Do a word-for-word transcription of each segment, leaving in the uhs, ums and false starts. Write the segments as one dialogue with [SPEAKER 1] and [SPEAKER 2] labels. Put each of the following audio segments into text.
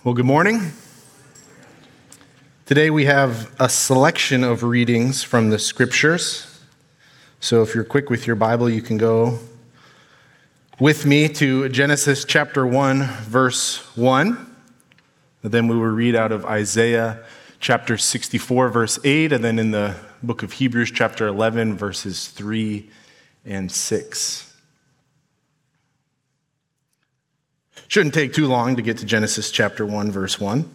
[SPEAKER 1] Well, good morning. Today we have a selection of readings from the scriptures. So if you're quick with your Bible, you can go with me to Genesis chapter one, verse one. And then we will read out of Isaiah chapter sixty-four, verse eight, and then in the book of Hebrews chapter eleven, verses three and six. Shouldn't take too long to get to Genesis chapter one, verse one.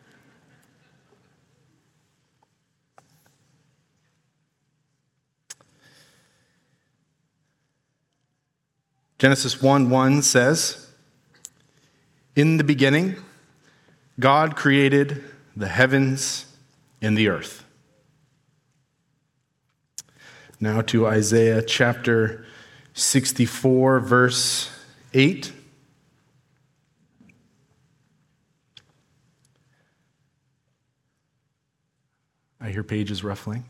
[SPEAKER 1] Genesis one one says, "In the beginning, God created the heavens and the earth." Now to Isaiah chapter sixty-four, verse eight. I hear pages ruffling.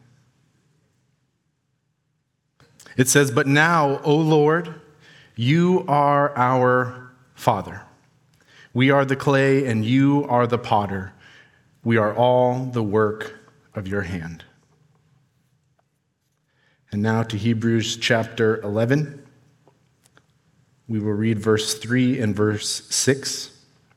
[SPEAKER 1] It says, "But now, O Lord, you are our Father. We are the clay and you are the potter. We are all the work of your hand." And now to Hebrews chapter eleven. We will read verse three and verse six.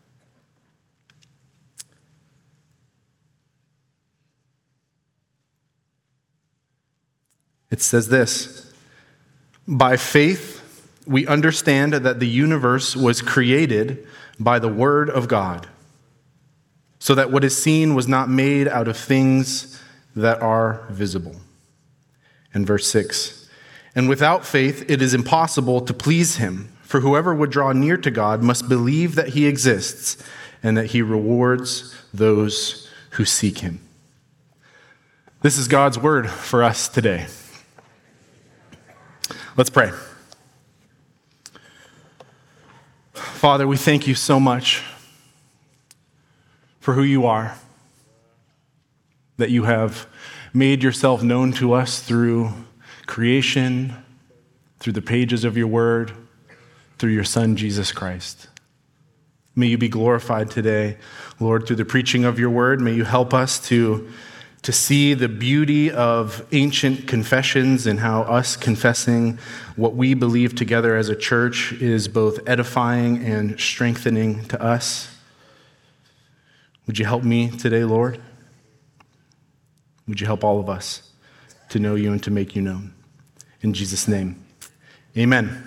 [SPEAKER 1] It says this, "By faith we understand that the universe was created by the word of God, so that what is seen was not made out of things that are visible." And verse six, "And without faith it is impossible to please him, for whoever would draw near to God must believe that he exists and that he rewards those who seek him." This is God's word for us today. Let's pray. Father, we thank you so much for who you are, that you have made yourself known to us through creation, through the pages of your word, through your Son, Jesus Christ. May you be glorified today, Lord, through the preaching of your word. May you help us to to see the beauty of ancient confessions and how us confessing what we believe together as a church is both edifying and strengthening to us. Would you help me today, Lord? Would you help all of us to know you and to make you known? In Jesus' name, amen.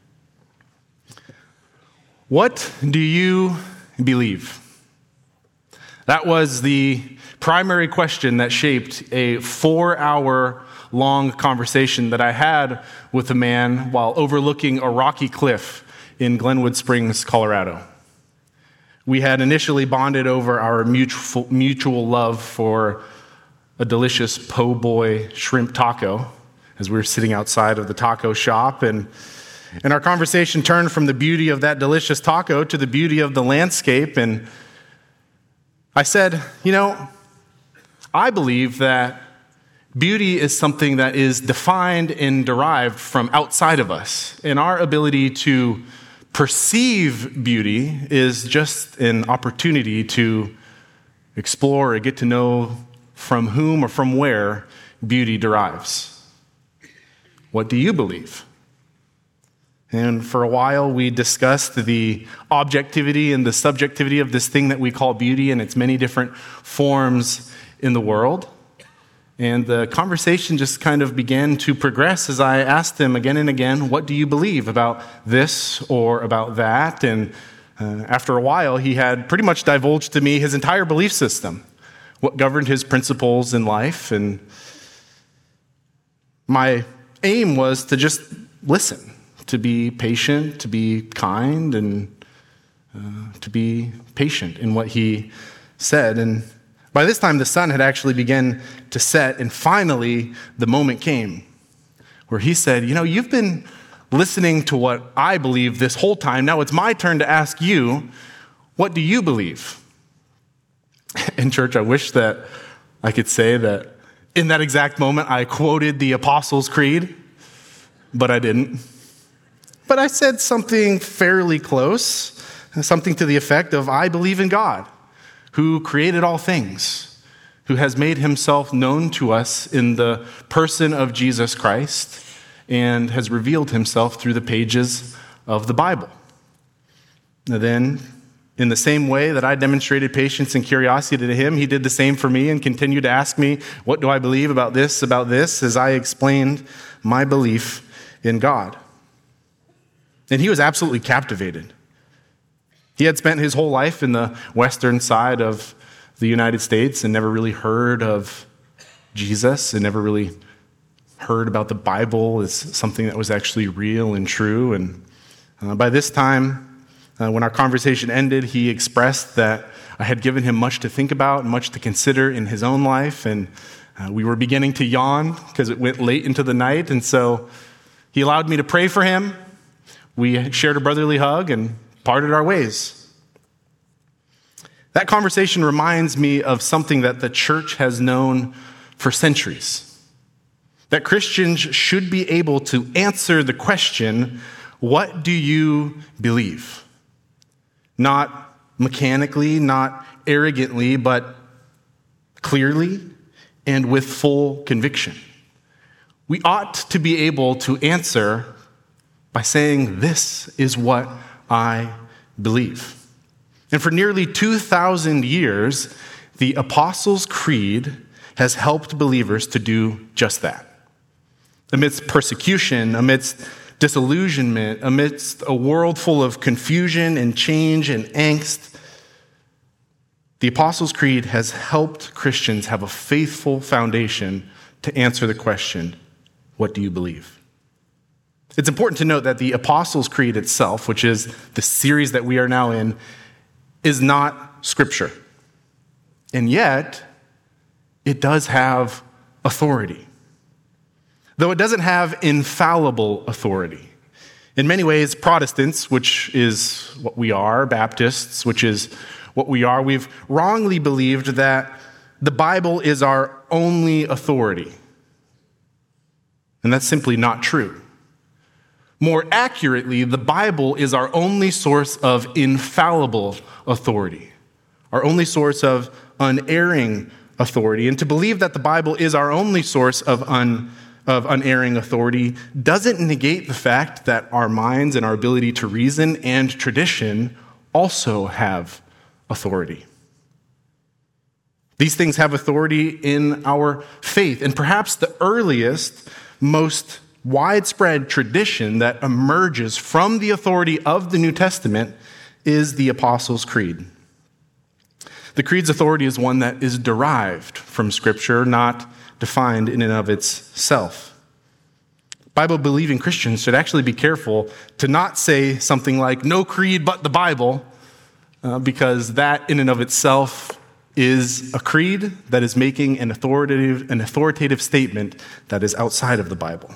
[SPEAKER 1] What do you believe? That was the primary question that shaped a four-hour-long conversation that I had with a man while overlooking a rocky cliff in Glenwood Springs, Colorado. We had initially bonded over our mutual, mutual love for a delicious po' boy shrimp taco as we were sitting outside of the taco shop, and, and our conversation turned from the beauty of that delicious taco to the beauty of the landscape, and I said, you know, I believe that beauty is something that is defined and derived from outside of us. And our ability to perceive beauty is just an opportunity to explore or get to know from whom or from where beauty derives. What do you believe? And for a while, we discussed the objectivity and the subjectivity of this thing that we call beauty and its many different forms in the world. And the conversation just kind of began to progress as I asked him again and again, what do you believe about this or about that? And uh, after a while, he had pretty much divulged to me his entire belief system, what governed his principles in life. And my aim was to just listen, to be patient, to be kind, and uh, to be patient in what he said. And by this time, the sun had actually begun to set, and finally, the moment came where he said, you know, you've been listening to what I believe this whole time. Now it's my turn to ask you, what do you believe? In church, I wish that I could say that in that exact moment, I quoted the Apostles' Creed, but I didn't. But I said something fairly close, something to the effect of, I believe in God. who created all things, who has made himself known to us in the person of Jesus Christ and has revealed himself through the pages of the Bible. And then, in the same way that I demonstrated patience and curiosity to him, he did the same for me and continued to ask me, what do I believe about this, about this, as I explained my belief in God. And he was absolutely captivated. He had spent his whole life in the western side of the United States and never really heard of Jesus and never really heard about the Bible as something that was actually real and true. And uh, by this time, Uh, when our conversation ended, he expressed that I had given him much to think about and much to consider in his own life, and uh, we were beginning to yawn because it went late into the night, and so he allowed me to pray for him. We shared a brotherly hug and parted our ways. That conversation reminds me of something that the church has known for centuries, that Christians should be able to answer the question, what do you believe? Not mechanically, not arrogantly, but clearly and with full conviction. We ought to be able to answer by saying, this is what I believe. And for nearly two thousand years, the Apostles' Creed has helped believers to do just that. Amidst persecution, amidst disillusionment, amidst a world full of confusion and change and angst, the Apostles' Creed has helped Christians have a faithful foundation to answer the question, what do you believe? It's important to note that the Apostles' Creed itself, which is the series that we are now in, is not Scripture. And yet, it does have authority. Though it doesn't have infallible authority. In many ways, Protestants, which is what we are, Baptists, which is what we are, we've wrongly believed that the Bible is our only authority. And that's simply not true. More accurately, the Bible is our only source of infallible authority, our only source of unerring authority. And to believe that the Bible is our only source of un of unerring authority doesn't negate the fact that our minds and our ability to reason and tradition also have authority. These things have authority in our faith, and perhaps the earliest, most widespread tradition that emerges from the authority of the New Testament is the Apostles' Creed. The Creed's authority is one that is derived from Scripture, not defined in and of itself. Bible-believing Christians should actually be careful to not say something like, no creed but the Bible, uh, because that in and of itself is a creed that is making an authoritative, an authoritative statement that is outside of the Bible.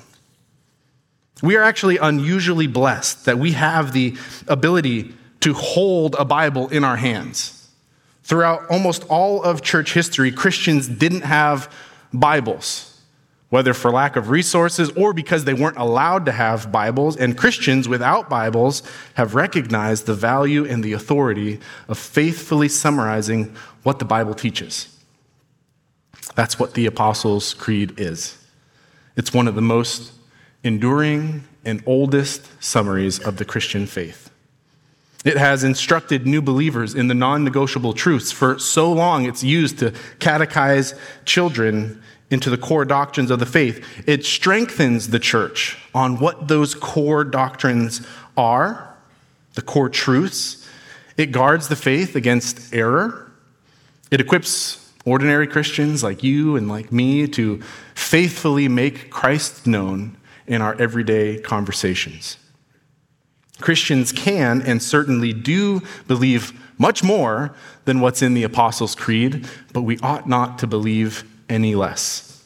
[SPEAKER 1] We are actually unusually blessed that we have the ability to hold a Bible in our hands. Throughout almost all of church history, Christians didn't have Bibles, whether for lack of resources or because they weren't allowed to have Bibles, and Christians without Bibles have recognized the value and the authority of faithfully summarizing what the Bible teaches. That's what the Apostles' Creed is. It's one of the most enduring and oldest summaries of the Christian faith. It has instructed new believers in the non-negotiable truths. For so long, it's used to catechize children into the core doctrines of the faith. It strengthens the church on what those core doctrines are, the core truths. It guards the faith against error. It equips ordinary Christians like you and like me to faithfully make Christ known in our everyday conversations. Christians can and certainly do believe much more than what's in the Apostles' Creed, but we ought not to believe any less.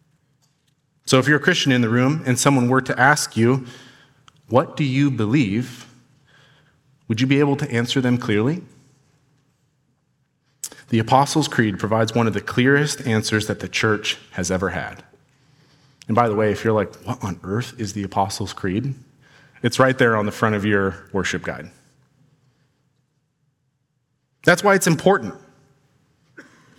[SPEAKER 1] So if you're a Christian in the room and someone were to ask you, what do you believe? Would you be able to answer them clearly? The Apostles' Creed provides one of the clearest answers that the church has ever had. And by the way, if you're like, what on earth is the Apostles' Creed? It's right there on the front of your worship guide. That's why it's important.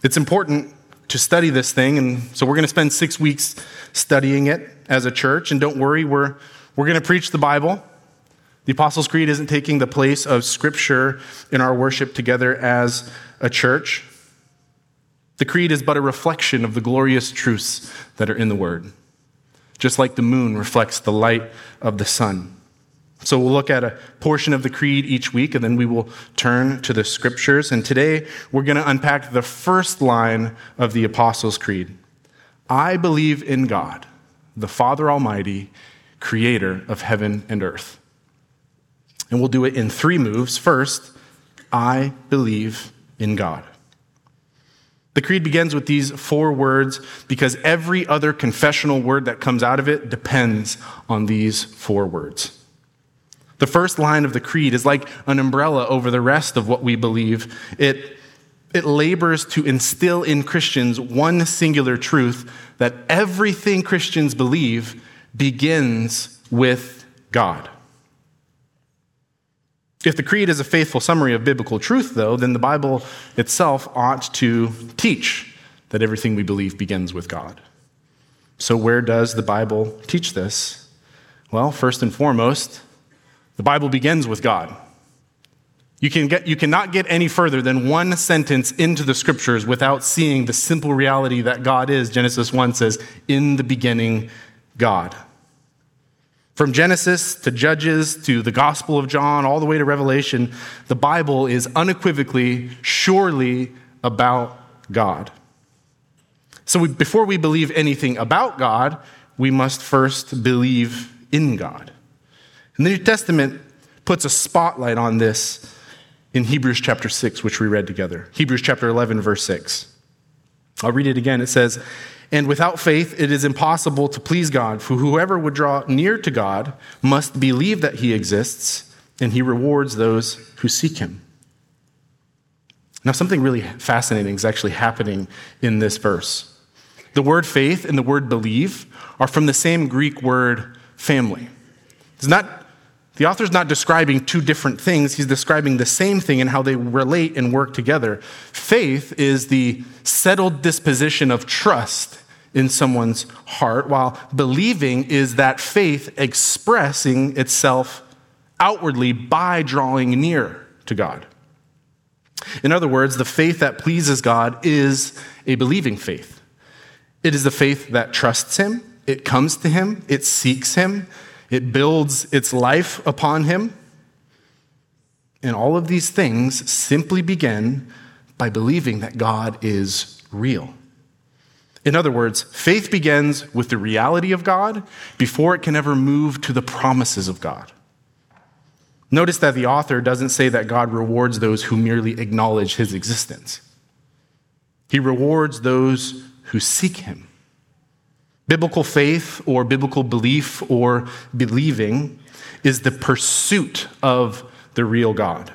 [SPEAKER 1] It's important to study this thing, and so we're going to spend six weeks studying it as a church. And don't worry, we're we're going to preach the Bible. The Apostles' Creed isn't taking the place of Scripture in our worship together as a church. The creed is but a reflection of the glorious truths that are in the Word, just like the moon reflects the light of the sun. So we'll look at a portion of the creed each week, and then we will turn to the Scriptures. And today, we're going to unpack the first line of the Apostles' Creed. I believe in God, the Father Almighty, creator of heaven and earth. And we'll do it in three moves. First, I believe in God. The creed begins with these four words because every other confessional word that comes out of it depends on these four words. The first line of the creed is like an umbrella over the rest of what we believe. It, it labors to instill in Christians one singular truth, that everything Christians believe begins with God. If the creed is a faithful summary of biblical truth, though, then the Bible itself ought to teach that everything we believe begins with God. So where does the Bible teach this? Well, first and foremost, the Bible begins with God. You can get, you cannot get any further than one sentence into the Scriptures without seeing the simple reality that God is. Genesis one says, in the beginning, God. From Genesis to Judges to the Gospel of John, all the way to Revelation, the Bible is unequivocally, surely about God. So we, before we believe anything about God, we must first believe in God. And the New Testament puts a spotlight on this in Hebrews chapter six, which we read together. Hebrews chapter eleven, verse six. I'll read it again. It says, and without faith, it is impossible to please God, for whoever would draw near to God must believe that he exists, and he rewards those who seek him. Now, something really fascinating is actually happening in this verse. The word faith and the word believe are from the same Greek word family. It's not, the author's not describing two different things. He's describing the same thing and how they relate and work together. Faith is the settled disposition of trust in someone's heart, while believing is that faith expressing itself outwardly by drawing near to God. In other words, the faith that pleases God is a believing faith. It is the faith that trusts him, it comes to him, it seeks him, it builds its life upon him. And all of these things simply begin by believing that God is real. In other words, faith begins with the reality of God before it can ever move to the promises of God. Notice that the author doesn't say that God rewards those who merely acknowledge his existence. He rewards those who seek him. Biblical faith or biblical belief or believing is the pursuit of the real God.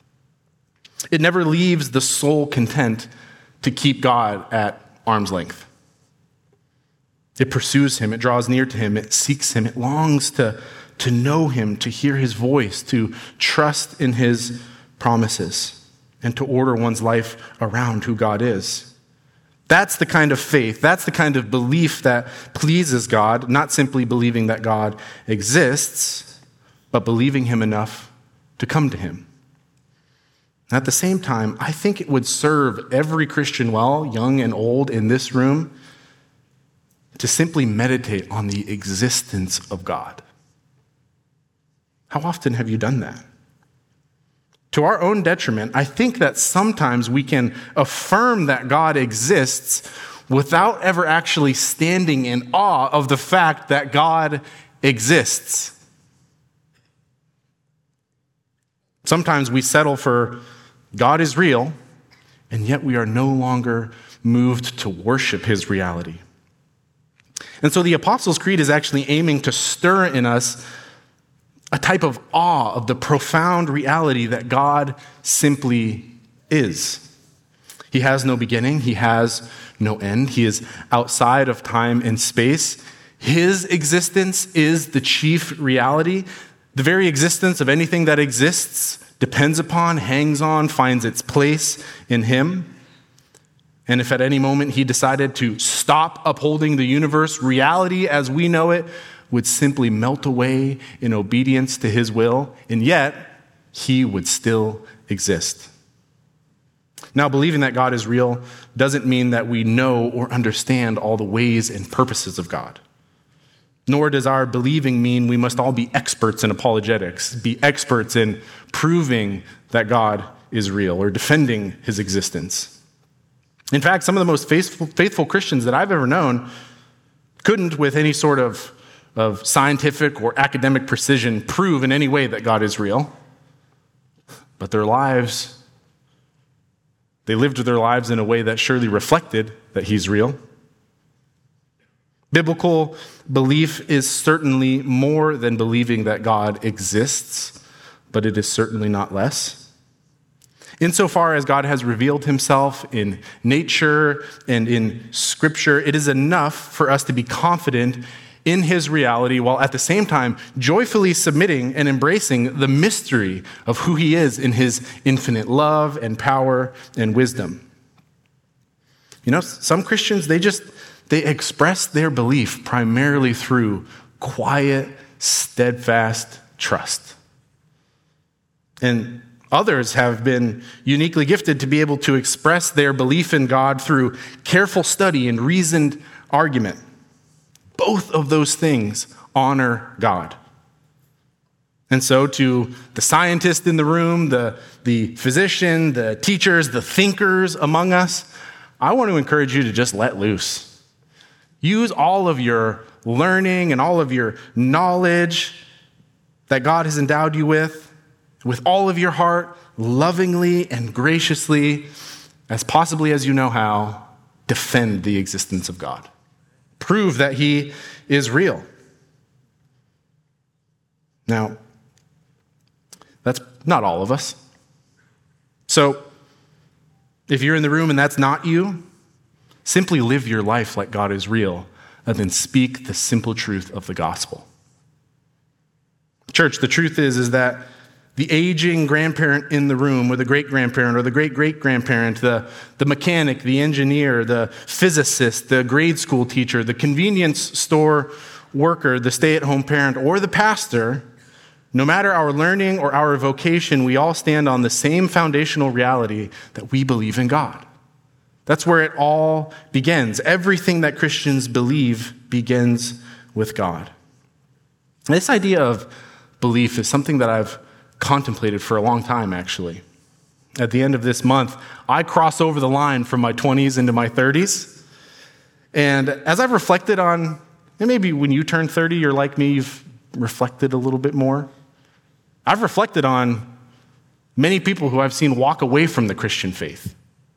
[SPEAKER 1] It never leaves the soul content to keep God at arm's length. It pursues him, it draws near to him, it seeks him, it longs to, to know him, to hear his voice, to trust in his promises, and to order one's life around who God is. That's the kind of faith, that's the kind of belief that pleases God, not simply believing that God exists, but believing him enough to come to him. At the same time, I think it would serve every Christian well, young and old in this room, to simply meditate on the existence of God. How often have you done that? To our own detriment, I think that sometimes we can affirm that God exists without ever actually standing in awe of the fact that God exists. Sometimes we settle for God is real, and yet we are no longer moved to worship his reality. And so the Apostles' Creed is actually aiming to stir in us a type of awe of the profound reality that God simply is. He has no beginning. He has no end. He is outside of time and space. His existence is the chief reality. The very existence of anything that exists depends upon, hangs on, finds its place in him. And if at any moment he decided to stop upholding the universe, reality as we know it would simply melt away in obedience to his will, and yet he would still exist. Now, believing that God is real doesn't mean that we know or understand all the ways and purposes of God. Nor does our believing mean we must all be experts in apologetics, be experts in proving that God is real or defending his existence. In fact, some of the most faithful, faithful Christians that I've ever known couldn't, with any sort of, of scientific or academic precision, prove in any way that God is real. But their lives, they lived their lives in a way that surely reflected that he's real. Biblical belief is certainly more than believing that God exists, but it is certainly not less. Insofar as God has revealed himself in nature and in Scripture, it is enough for us to be confident in his reality while at the same time joyfully submitting and embracing the mystery of who he is in his infinite love and power and wisdom. You know, some Christians, they just, they express their belief primarily through quiet, steadfast trust. And others have been uniquely gifted to be able to express their belief in God through careful study and reasoned argument. Both of those things honor God. And so to the scientist in the room, the, the physician, the teachers, the thinkers among us, I want to encourage you to just let loose. Use all of your learning and all of your knowledge that God has endowed you with, with all of your heart, lovingly and graciously, as possibly as you know how, defend the existence of God. Prove that he is real. Now, that's not all of us. So, if you're in the room and that's not you, simply live your life like God is real, and then speak the simple truth of the gospel. Church, the truth is, is that the aging grandparent in the room, or the great-grandparent, or the great-great-grandparent, the, the mechanic, the engineer, the physicist, the grade school teacher, the convenience store worker, the stay-at-home parent, or the pastor, no matter our learning or our vocation, we all stand on the same foundational reality that we believe in God. That's where it all begins. Everything that Christians believe begins with God. This idea of belief is something that I've contemplated for a long time, actually. At the end of this month, I cross over the line from my twenties into my thirties. And as I've reflected on, and maybe when you turn thirty, you're like me, you've reflected a little bit more. I've reflected on many people who I've seen walk away from the Christian faith.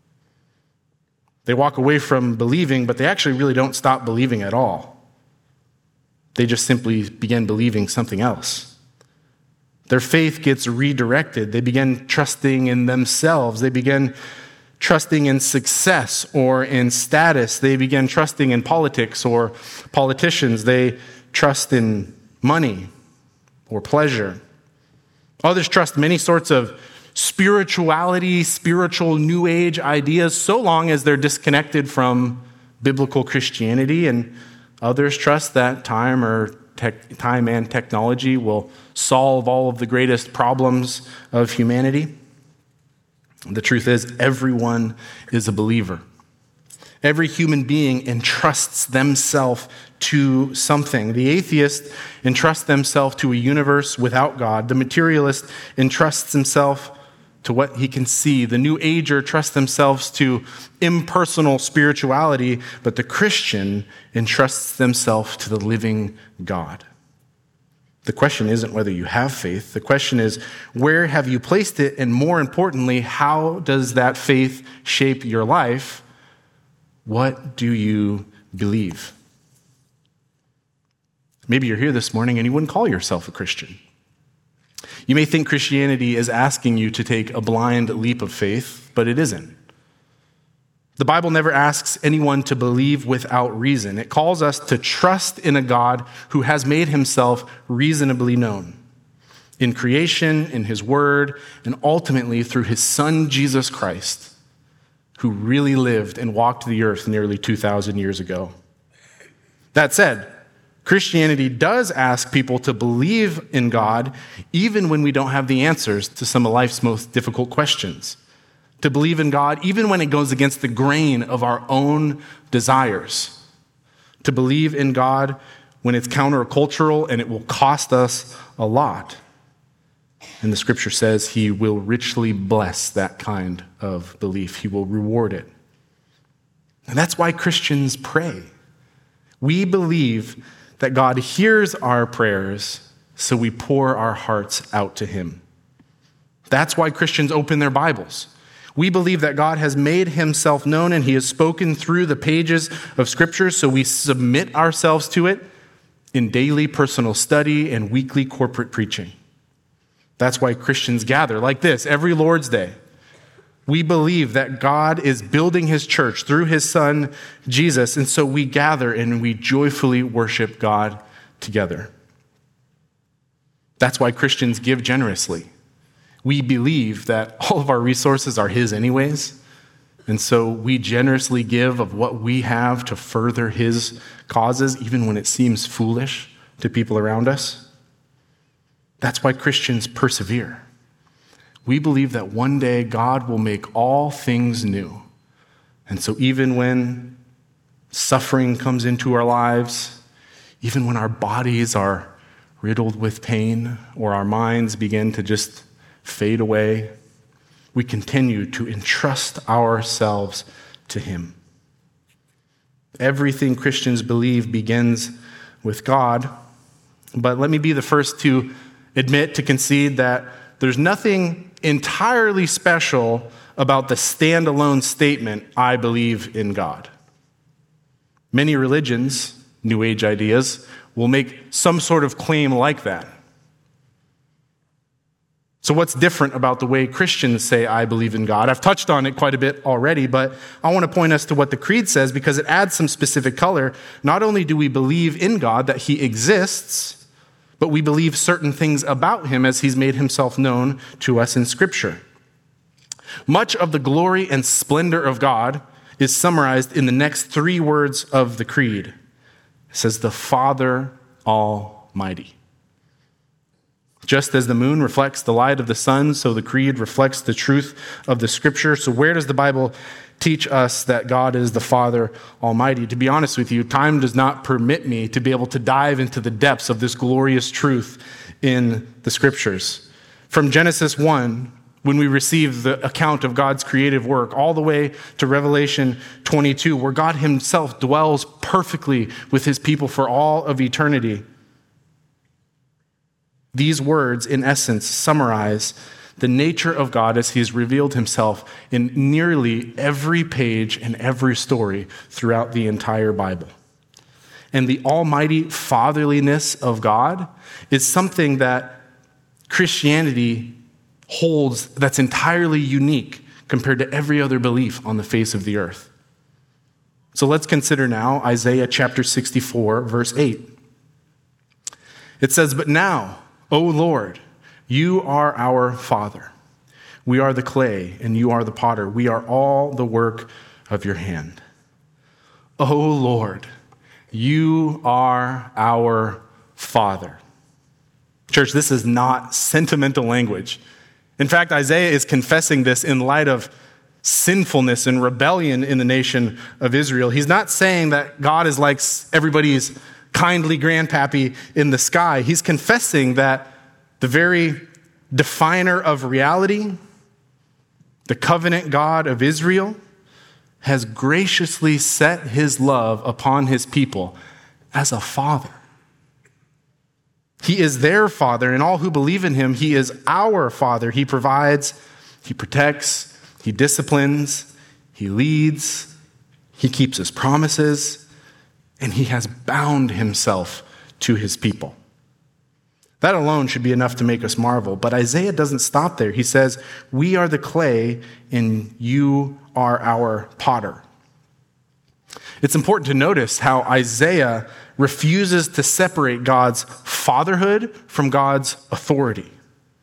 [SPEAKER 1] They walk away from believing, but they actually really don't stop believing at all. They just simply begin believing something else. Their faith gets redirected. They begin trusting in themselves. They begin trusting in success or in status. They begin trusting in politics or politicians. They trust in money or pleasure. Others trust many sorts of spirituality, spiritual New Age ideas, so long as they're disconnected from biblical Christianity. And others trust that time or Tech, time and technology will solve all of the greatest problems of humanity. The truth is, everyone is a believer. Every human being entrusts themselves to something. The atheist entrusts themselves to a universe without God. The materialist entrusts himself to what he can see. The New Ager trusts themselves to impersonal spirituality, but the Christian entrusts themselves to the living God. The question isn't whether you have faith. The question is, where have you placed it? And more importantly, how does that faith shape your life? What do you believe? Maybe you're here this morning and you wouldn't call yourself a Christian. You may think Christianity is asking you to take a blind leap of faith, but it isn't. The Bible never asks anyone to believe without reason. It calls us to trust in a God who has made himself reasonably known in creation, in his word, and ultimately through his Son, Jesus Christ. who really lived and walked the earth nearly two thousand years ago. That said, Christianity does ask people to believe in God even when we don't have the answers to some of life's most difficult questions. To believe in God even when it goes against the grain of our own desires. To believe in God when it's countercultural and it will cost us a lot. And the scripture says he will richly bless that kind of belief. He will reward it. And that's why Christians pray. We believe that God hears our prayers, so we pour our hearts out to him. That's why Christians open their Bibles. We believe that God has made himself known and he has spoken through the pages of Scripture, so we submit ourselves to it in daily personal study and weekly corporate preaching. That's why Christians gather like this every Lord's Day. We believe that God is building his church through his son, Jesus, and so we gather and we joyfully worship God together. That's why Christians give generously. We believe that all of our resources are his anyways, and so we generously give of what we have to further his causes, even when it seems foolish to people around us. That's why Christians persevere. We believe that one day God will make all things new. And so even when suffering comes into our lives, even when our bodies are riddled with pain or our minds begin to just fade away, we continue to entrust ourselves to him. Everything Christians believe begins with God, but let me be the first to admit, to concede that there's nothing entirely special about the standalone statement, I believe in God. Many religions, New Age ideas, will make some sort of claim like that. So what's different about the way Christians say, I believe in God? I've touched on it quite a bit already, but I want to point us to what the Creed says because it adds some specific color. Not only do we believe in God, that he exists, but we believe certain things about him as he's made himself known to us in Scripture. Much of the glory and splendor of God is summarized in the next three words of the Creed. It says, the Father Almighty. Just as the moon reflects the light of the sun, so the Creed reflects the truth of the Scripture. So where does the Bible teach us that God is the Father Almighty? To be honest with you, time does not permit me to be able to dive into the depths of this glorious truth in the Scriptures. From Genesis one, when we receive the account of God's creative work, all the way to Revelation twenty-two, where God himself dwells perfectly with his people for all of eternity. These words, in essence, summarize the nature of God as he has revealed himself in nearly every page and every story throughout the entire Bible. And the almighty fatherliness of God is something that Christianity holds that's entirely unique compared to every other belief on the face of the earth. So let's consider now Isaiah chapter sixty-four, verse eight. It says, but now, O Lord, you are our Father. We are the clay, and you are the potter. We are all the work of your hand. O Lord, you are our Father. Church, this is not sentimental language. In fact, Isaiah is confessing this in light of sinfulness and rebellion in the nation of Israel. He's not saying that God is like everybody's kindly grandpappy in the sky. He's confessing that the very definer of reality, the covenant God of Israel, has graciously set his love upon his people as a father. He is their father, and all who believe in him, he is our father. He provides, he protects, he disciplines, he leads, he keeps his promises, and he has bound himself to his people. That alone should be enough to make us marvel. But Isaiah doesn't stop there. He says, we are the clay and you are our potter. It's important to notice how Isaiah refuses to separate God's fatherhood from God's authority.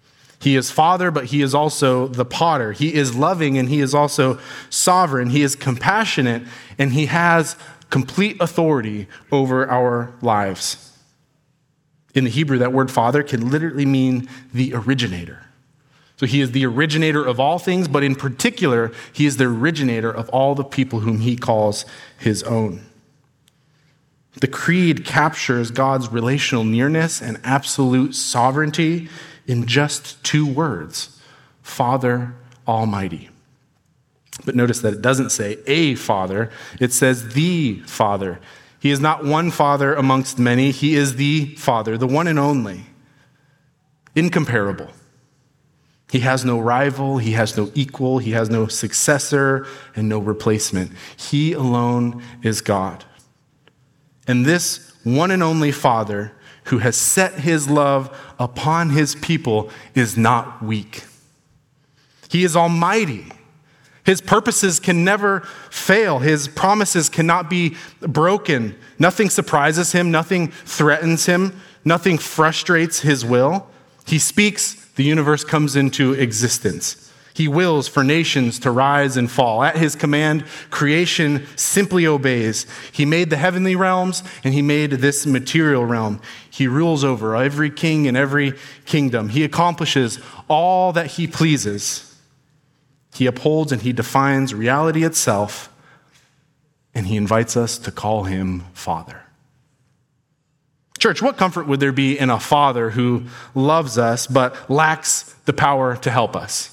[SPEAKER 1] He is Father, but he is also the potter. He is loving and he is also sovereign. He is compassionate and he has complete authority over our lives. In the Hebrew, that word Father can literally mean the originator. So he is the originator of all things, but in particular, he is the originator of all the people whom he calls his own. The creed captures God's relational nearness and absolute sovereignty in just two words: Father Almighty. But notice that it doesn't say a father, it says the Father. He is not one father amongst many, he is the Father, the one and only, incomparable. He has no rival, he has no equal, he has no successor, and no replacement. He alone is God. And this one and only Father, who has set his love upon his people, is not weak. He is almighty. His purposes can never fail. His promises cannot be broken. Nothing surprises him. Nothing threatens him. Nothing frustrates his will. He speaks, the universe comes into existence. He wills for nations to rise and fall. At his command, creation simply obeys. He made the heavenly realms and he made this material realm. He rules over every king and every kingdom. He accomplishes all that he pleases. He upholds and he defines reality itself, and he invites us to call him Father. Church, what comfort would there be in a father who loves us but lacks the power to help us?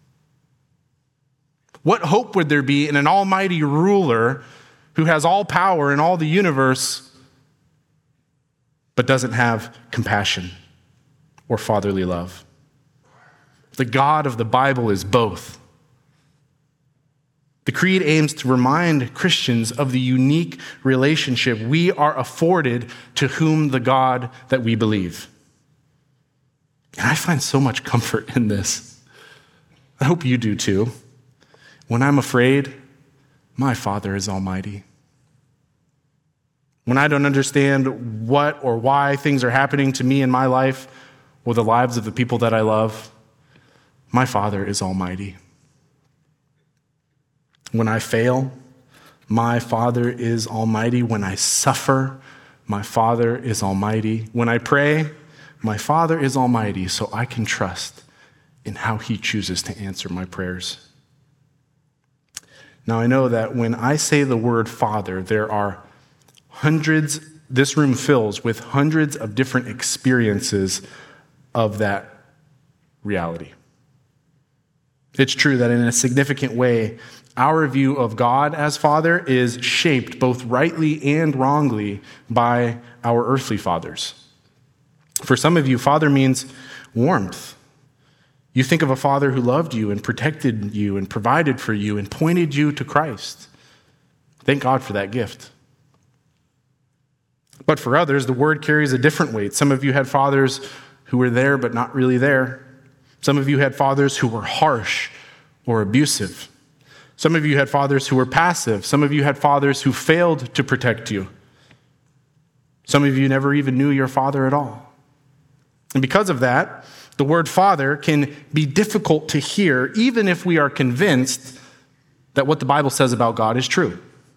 [SPEAKER 1] What hope would there be in an almighty ruler who has all power in all the universe but doesn't have compassion or fatherly love? The God of the Bible is both. The Creed aims to remind Christians of the unique relationship we are afforded to whom the God that we believe. And I find so much comfort in this. I hope you do too. When I'm afraid, my Father is almighty. When I don't understand what or why things are happening to me in my life or the lives of the people that I love, my Father is almighty. When I fail, my Father is almighty. When I suffer, my Father is almighty. When I pray, my Father is almighty, so I can trust in how he chooses to answer my prayers. Now, I know that when I say the word Father, there are hundreds, this room fills with hundreds of different experiences of that reality. It's true that in a significant way, our view of God as Father is shaped both rightly and wrongly by our earthly fathers. For some of you, Father means warmth. You think of a father who loved you and protected you and provided for you and pointed you to Christ. Thank God for that gift. But for others, the word carries a different weight. Some of you had fathers who were there but not really there. Some of you had fathers who were harsh or abusive. Some of you had fathers who were passive. Some of you had fathers who failed to protect you. Some of you never even knew your father at all. And because of that, the word Father can be difficult to hear, even if we are convinced that what the Bible says about God is true.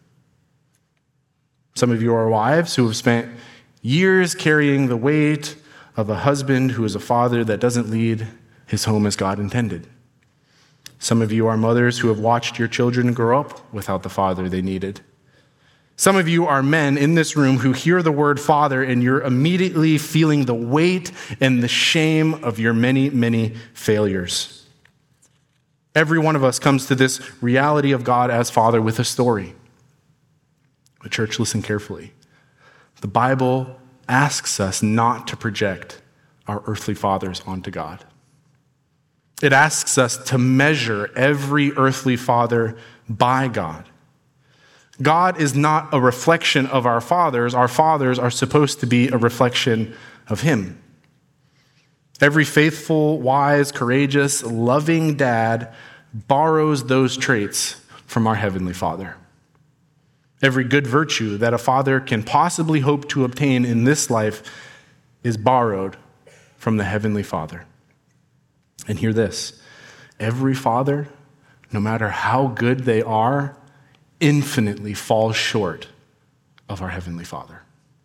[SPEAKER 1] Some of you are wives who have spent years carrying the weight of a husband who is a father that doesn't lead his home as God intended. Some of you are mothers who have watched your children grow up without the father they needed. Some of you are men in this room who hear the word Father and you're immediately feeling the weight and the shame of your many, many failures. Every one of us comes to this reality of God as Father with a story. But church, listen carefully. The Bible asks us not to project our earthly fathers onto God. It asks us to measure every earthly father by God. God is not a reflection of our fathers. Our fathers are supposed to be a reflection of him. Every faithful, wise, courageous, loving dad borrows those traits from our Heavenly Father. Every good virtue that a father can possibly hope to obtain in this life is borrowed from the Heavenly Father. And hear this, every father, no matter how good they are, infinitely falls short of our Heavenly Father.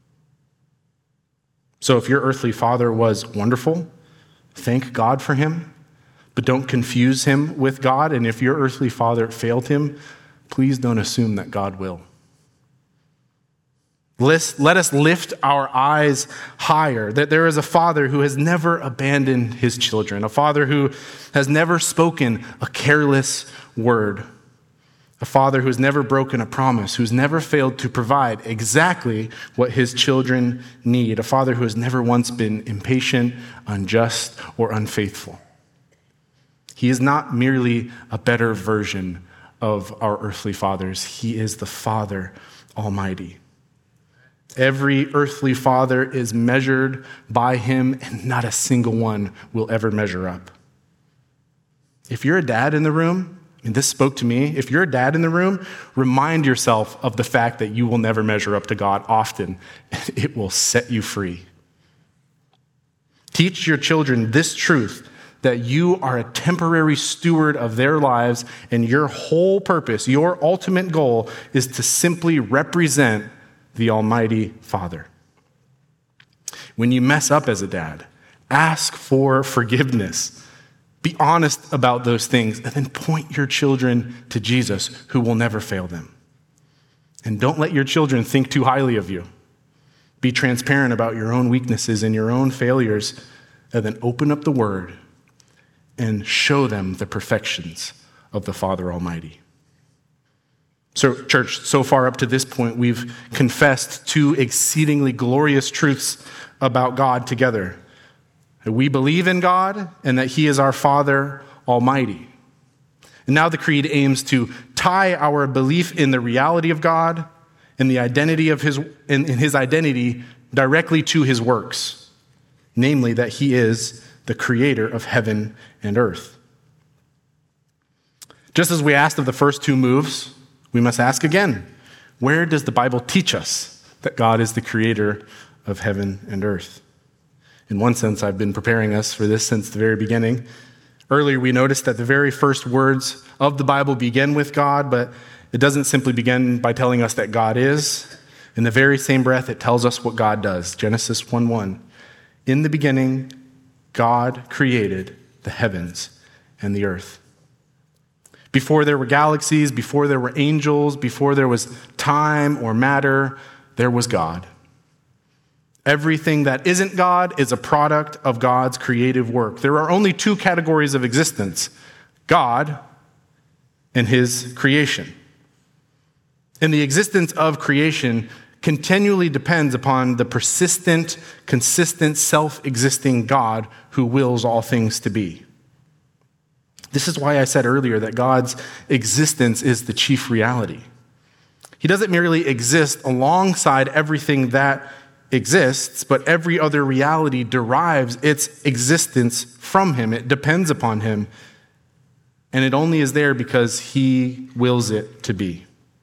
[SPEAKER 1] So if your earthly father was wonderful, thank God for him, but don't confuse him with God. And if your earthly father failed him, please don't assume that God will. Let us lift our eyes higher, that there is a father who has never abandoned his children, a father who has never spoken a careless word, a father who has never broken a promise, who's never failed to provide exactly what his children need, a father who has never once been impatient, unjust, or unfaithful. He is not merely a better version of our earthly fathers. He is the Father Almighty. Every earthly father is measured by him, and not a single one will ever measure up. If you're a dad in the room, and this spoke to me, if you're a dad in the room, remind yourself of the fact that you will never measure up to God often, and it will set you free. Teach your children this truth, that you are a temporary steward of their lives, and your whole purpose, your ultimate goal, is to simply represent the Almighty Father. When you mess up as a dad, ask for forgiveness. Be honest about those things, and then point your children to Jesus, who will never fail them. And don't let your children think too highly of you. Be transparent about your own weaknesses and your own failures, and then open up the Word and show them the perfections of the Father Almighty. So, church, so far up to this point, we've confessed two exceedingly glorious truths about God together. That we believe in God and that He is our Father Almighty. And now the Creed aims to tie our belief in the reality of God and the identity of His, in, in His identity directly to His works, namely that He is the creator of heaven and earth. Just as we asked of the first two moves, we must ask again, where does the Bible teach us that God is the creator of heaven and earth? In one sense, I've been preparing us for this since the very beginning. Earlier, we noticed that the very first words of the Bible begin with God, but it doesn't simply begin by telling us that God is. In the very same breath, it tells us what God does. Genesis one one. In the beginning, God created the heavens and the earth. Before there were galaxies, before there were angels, before there was time or matter, there was God. Everything that isn't God is a product of God's creative work. There are only two categories of existence: God and His creation. And the existence of creation continually depends upon the persistent, consistent, self-existing God who wills all things to be. This is why I said earlier that God's existence is the chief reality. He doesn't merely exist alongside everything that exists, but every other reality derives its existence from Him. It depends upon Him, and it only is there because He wills it to be.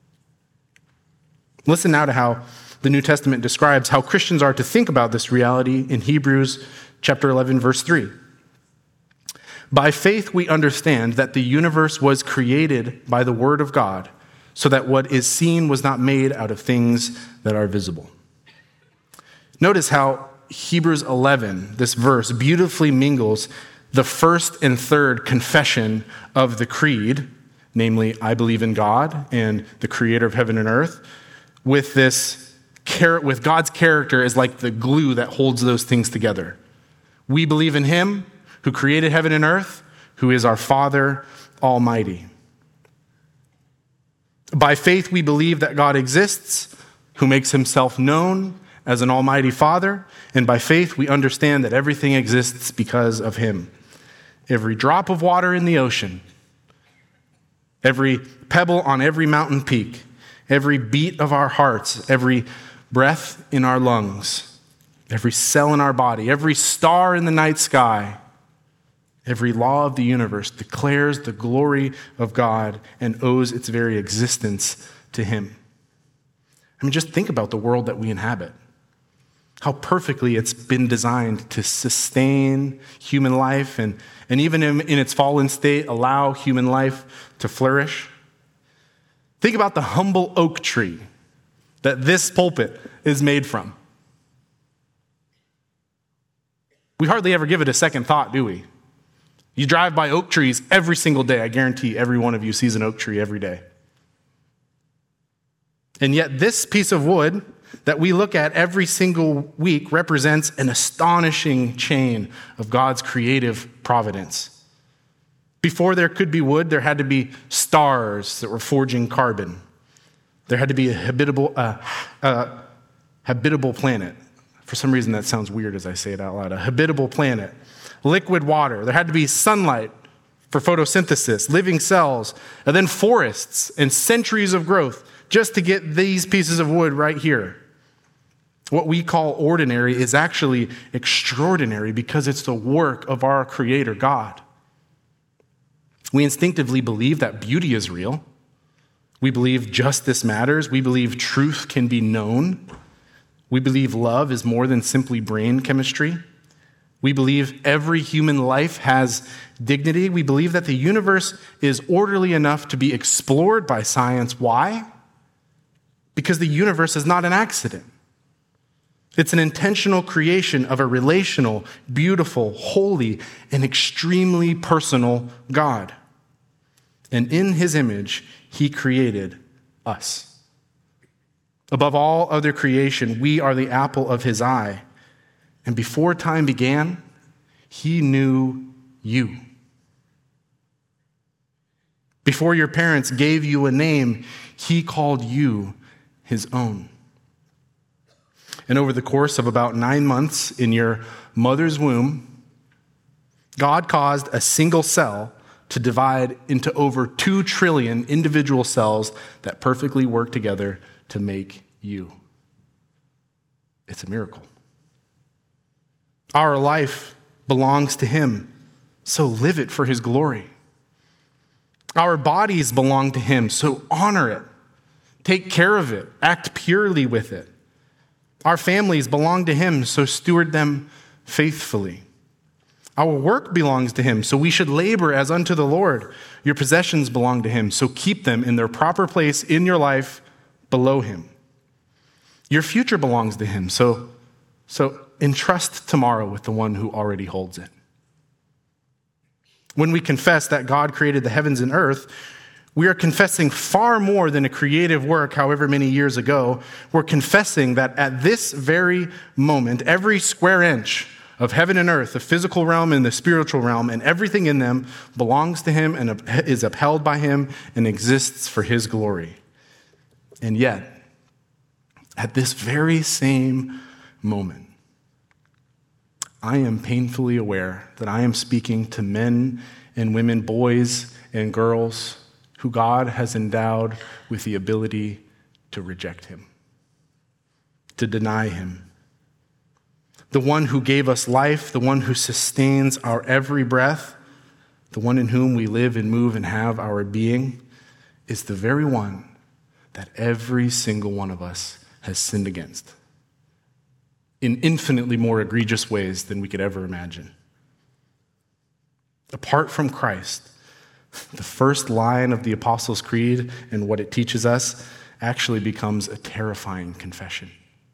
[SPEAKER 1] Listen now to how the New Testament describes how Christians are to think about this reality in Hebrews chapter eleven, verse three. By faith we understand that the universe was created by the word of God, so that what is seen was not made out of things that are visible. Notice how Hebrews eleven, this verse, beautifully mingles the first and third confession of the creed, namely, I believe in God and the creator of heaven and earth, with this, with God's character as like the glue that holds those things together. We believe in Him who created heaven and earth, who is our Father Almighty. By faith, we believe that God exists, who makes Himself known as an Almighty Father, and by faith, we understand that everything exists because of Him. Every drop of water in the ocean, every pebble on every mountain peak, every beat of our hearts, every breath in our lungs, every cell in our body, every star in the night sky, every law of the universe declares the glory of God and owes its very existence to Him. I mean, just think about the world that we inhabit. how perfectly it's been designed to sustain human life and, and even in, in its fallen state, allow human life to flourish. Think about the humble oak tree that this pulpit is made from. We hardly ever give it a second thought, do we? You drive by oak trees every single day. I guarantee every one of you sees an oak tree every day. And yet this piece of wood that we look at every single week represents an astonishing chain of God's creative providence. Before there could be wood, there had to be stars that were forging carbon. There had to be a habitable, uh, uh, habitable planet. For some reason, that sounds weird as I say it out loud. A habitable planet. Liquid water. There had to be sunlight for photosynthesis, living cells, and then forests and centuries of growth just to get these pieces of wood right here. What we call ordinary is actually extraordinary because it's the work of our Creator, God. We instinctively believe that beauty is real. We believe justice matters. We believe truth can be known. We believe love is more than simply brain chemistry. We believe every human life has dignity. We believe that the universe is orderly enough to be explored by science. Why? Because the universe is not an accident. It's an intentional creation of a relational, beautiful, holy, and extremely personal God. And in his image, he created us. Above all other creation, we are the apple of his eye. And before time began, he knew you. Before your parents gave you a name, he called you his own. And over the course of about nine months in your mother's womb, God caused a single cell to divide into over two trillion individual cells that perfectly work together to make you. It's a miracle. Our life belongs to him, so live it for his glory. Our bodies belong to him, so honor it. Take care of it. Act purely with it. Our families belong to him, so steward them faithfully. Our work belongs to him, so we should labor as unto the Lord. Your possessions belong to him, so keep them in their proper place in your life below him. Your future belongs to him, so, so entrust tomorrow with the one who already holds it. When we confess that God created the heavens and earth, we are confessing far more than a creative work however many years ago. We're confessing that at this very moment, every square inch of heaven and earth, the physical realm and the spiritual realm, and everything in them belongs to him and is upheld by him and exists for his glory. And yet, at this very same moment, I am painfully aware that I am speaking to men and women, boys and girls, who God has endowed with the ability to reject him, to deny him. The one who gave us life, the one who sustains our every breath, the one in whom we live and move and have our being, is the very one that every single one of us has sinned against in infinitely more egregious ways than we could ever imagine. Apart from Christ, the first line of the Apostles' Creed and what it teaches us actually becomes a terrifying confession.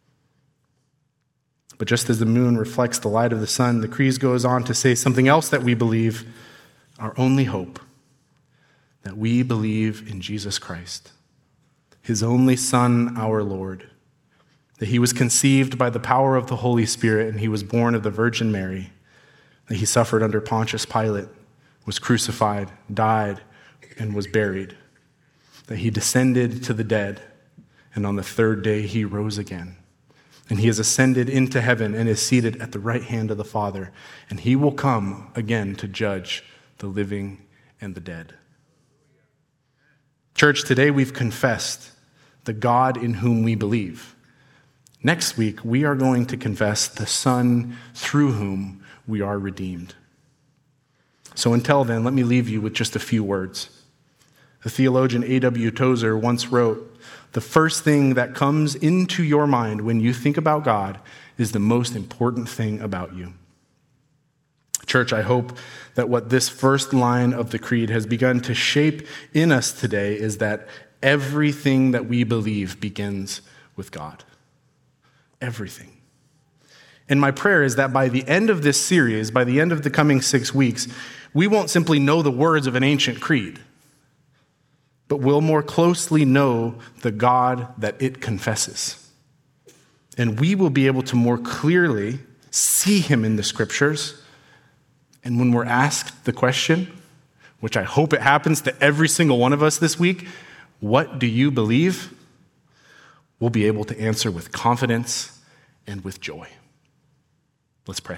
[SPEAKER 1] But just as the moon reflects the light of the sun, the creed goes on to say something else that we believe, our only hope, that we believe in Jesus Christ, his only Son, our Lord, that he was conceived by the power of the Holy Spirit and he was born of the Virgin Mary, that he suffered under Pontius Pilate, was crucified, died, and was buried, that he descended to the dead, and on the third day he rose again. And he has ascended into heaven and is seated at the right hand of the Father, and he will come again to judge the living and the dead. Church, today we've confessed the God in whom we believe. Next week, we are going to confess the Son through whom we are redeemed. So until then, let me leave you with just a few words. The theologian A W Tozer once wrote, "The first thing that comes into your mind when you think about God is the most important thing about you. Church, I hope that what this first line of the creed has begun to shape in us today is that everything that we believe begins with God. Everything. And my prayer is that by the end of this series, by the end of the coming six weeks, we won't simply know the words of an ancient creed, but we'll more closely know the God that it confesses. And we will be able to more clearly see him in the scriptures. And when we're asked the question, which I hope it happens to every single one of us this week, what do you believe? We'll be able to answer with confidence and with joy. Let's pray.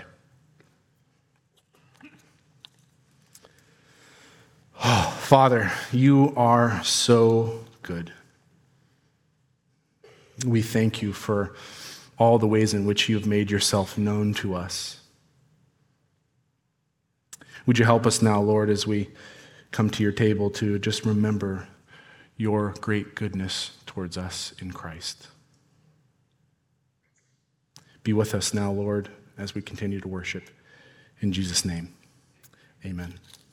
[SPEAKER 1] Oh, Father, you are so good. We thank you for all the ways in which you have made yourself known to us. Would you help us now, Lord, as we come to your table to just remember your great goodness towards us in Christ. Be with us now, Lord, as we continue to worship. In Jesus' name, amen.